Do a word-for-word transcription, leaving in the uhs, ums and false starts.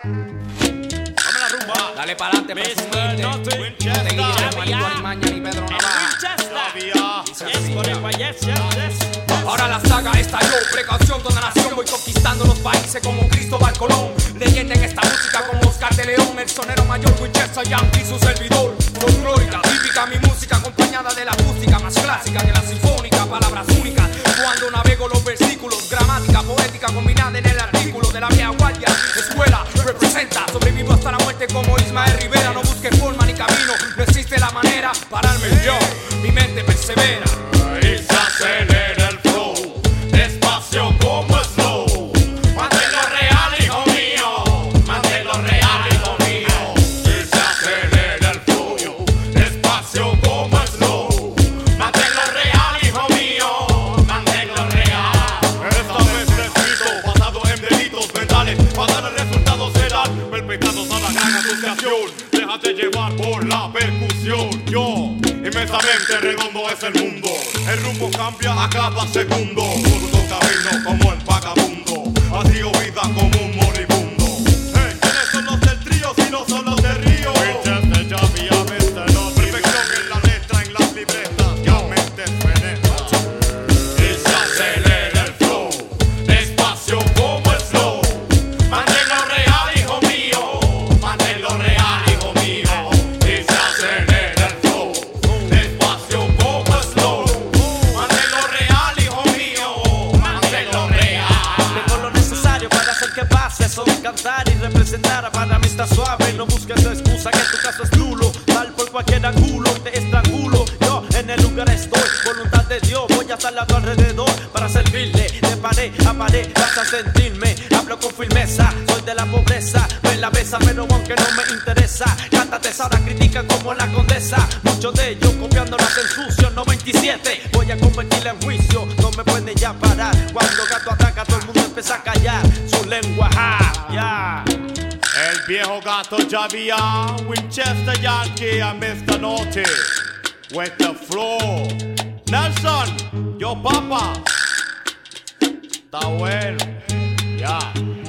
Dame la rumba. Dale pa'lante, mister Nothing. Winchester. Te guille, hermanito Alimaña, ni Pedro Navaja. Ahora la saga estalló, precaución toda nación. Voy conquistando los países como Cristóbal Colón. Leyenda en esta música como Oscar de León. El sonero mayor Winchester Yankee, su servidor. Folclórica, típica mi música, acompañada de la acústica más clásica que la sinfónica. Palabras únicas cuando navego los versículos. Gramática, poética combinada en el artículo de la vieja guardia. Escuela, representa, sobrevivo hasta la muerte como Ismael Rivera. No busque forma ni camino, no existe la manera pararme yo, mi mente persevera. Y se acelera el flow, despacio como slow. Manténlo real, hijo mío, manténlo real, hijo mío. Y se acelera el flow, despacio como slow. Manténlo real, hijo mío, manténlo real. Esta vez escrito, basado en delitos mentales, para dar resultados serán perpetrados a la gran asociación. Déjate llevar por la percusión. Yo, inmensamente redondo es el mundo. El rumbo cambia a cada segundo. Curso camino como el vagabundo. Así o vida como un moribundo. Hey, ¿quiénes son los del trío si no son los de Río? Winchester, Javier, mister Nothing. Perfección en la letra, en las libretas, ya mentes penetran. Y se acelera el flow, despacio como el slow. Manténlo real, hijo mío, manténlo real, hijo mío. Y se acelera el flow, despacio como el slow. Manténlo real, hijo mío, manténlo real. Tengo lo necesario para hacer que pase. Solo cantar y representar para mí está suave. No busques excusa que tu caso es nulo. Tal por cualquier ángulo te estrangulo. Yo en el lugar estoy, voluntad de Dios. Voy a estar a tu alrededor para servirle. De pared a pared vas a sentirme. Hablo con firmeza, soy de la pobreza. Me la besa pero aunque no me interesa. Cántate ahora, critica como la condesa. Muchos de ellos copiando las del sucio. No veintisiete, voy a convertirla en juicio. No me pueden ya parar. Cuando gato ataca todo el mundo empieza a callar su lengua, ja, ya. El viejo gato Javier, Winchester Yankee and mister Nothing with the flow. Nelson, yo papa. Está bueno, ya.